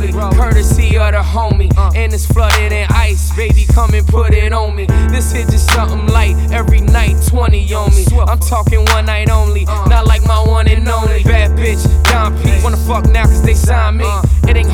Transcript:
rolling, courtesy of the homie. And it's flooded in ice, baby, come and put it on me. This hit just something light, every night 20 on me. I'm talking one night only, not like my one and only. Bad bitch, Don P, wanna fuck now cause they signed me. It ain't